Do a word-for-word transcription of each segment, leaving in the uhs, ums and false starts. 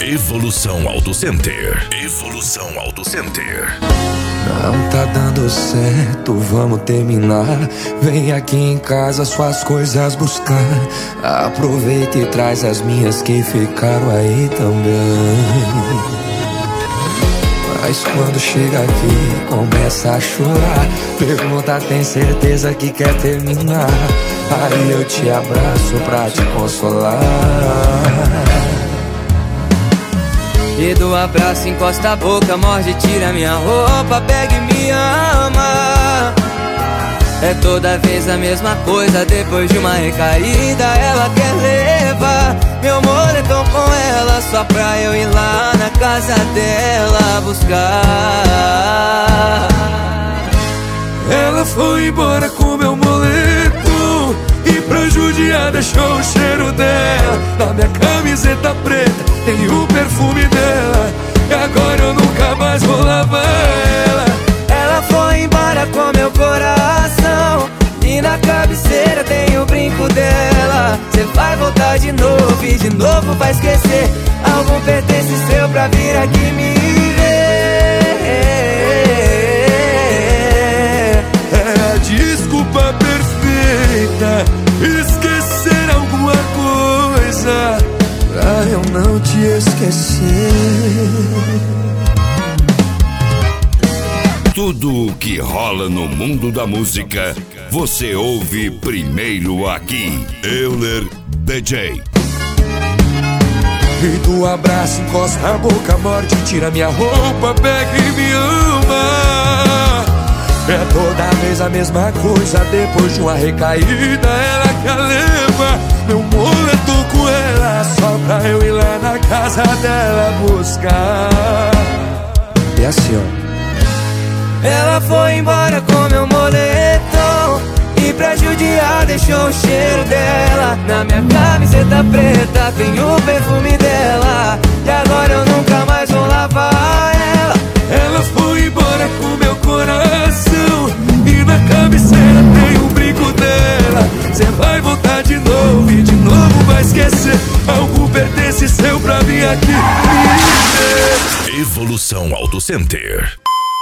Evolução Auto Center. Evolução Auto Center. Não tá dando certo, vamos terminar. Vem aqui em casa suas coisas buscar. Aproveita e traz as minhas que ficaram aí também. Mas quando chega aqui, começa a chorar. Pergunta, tem certeza que quer terminar? Aí eu te abraço pra te consolar. E do abraço encosta a boca, morde, tira minha roupa, pega e me ama. É toda vez a mesma coisa, depois de uma recaída ela quer levar meu moletom com ela, só pra eu ir lá na casa dela buscar. Ela foi embora com meu moletom e pra judiar deixou o cheiro dela na minha camiseta preta, tem o perfume dela. E agora eu nunca mais vou lavar ela. Ela foi embora com meu coração e na cabeceira tem o brinco dela. Cê vai voltar de novo e de novo vai esquecer algum pertence seu pra vir aqui me ver. É a desculpa perfeita, esquecer alguma coisa pra eu não te esquecer. Tudo o que rola no mundo da música, você ouve primeiro aqui. Euler D J. E do abraço encosta a boca, morde, tira minha roupa, pega e me ama. É toda vez a mesma coisa, depois de uma recaída ela quer levar meu moletom com ela, só pra eu ir lá na casa dela buscar. E assim, ó. Ela foi embora com meu moletom e pra judiar deixou o cheiro dela na minha camiseta preta, tem o perfume dela. E agora eu nunca mais vou lavar ela. Ela foi embora com meu coração e na cabeceira tem o brinco dela. Cê vai voltar de novo e de novo vai esquecer algo pertence seu pra vir aqui me ver. Evolução Auto Center.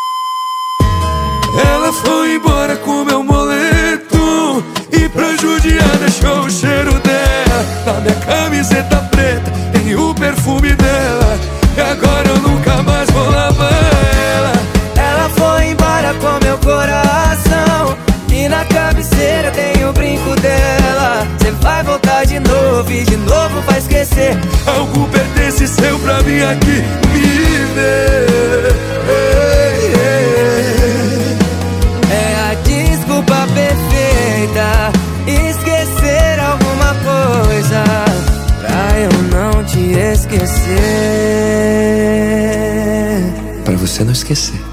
Ela foi embora com meu moletom e pra judiar deixou o cheiro dela na minha camiseta preta, tem o perfume dela. E agora eu nunca mais vou lavar ela. Ela foi embora com meu coração e na cabeceira tem o brinco dela. Cê vai voltar de novo e de novo vai esquecer algo pertence seu pra vir aqui me ver. Ei, ei. É a desculpa perfeita, esquecer alguma coisa pra eu não te esquecer. Pra você não esquecer.